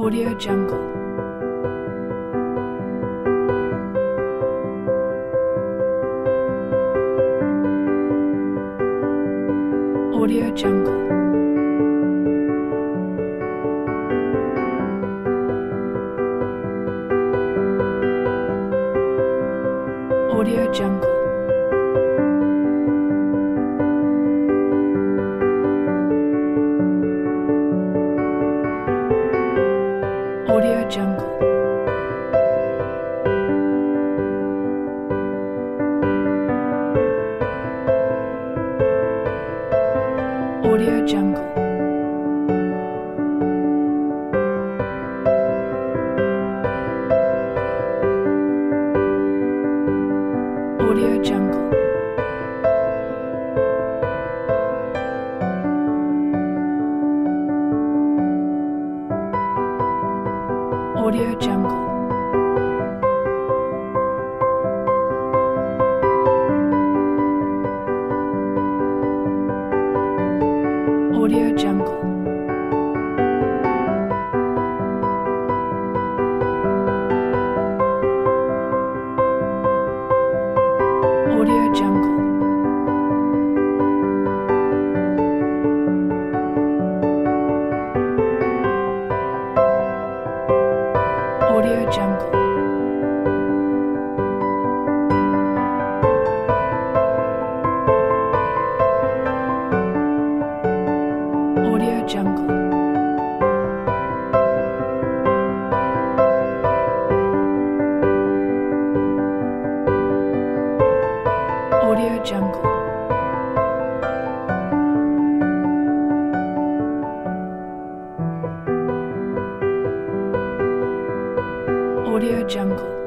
Audio Jungle. Audio Jungle. Audio Jungle. Audio Jungle. Audio Jungle. Audio Jungle. Audio Jungle. Audio Jungle. Audio Jungle. Audio Jungle. Audio Jungle. Audio Jungle. Audio Jungle.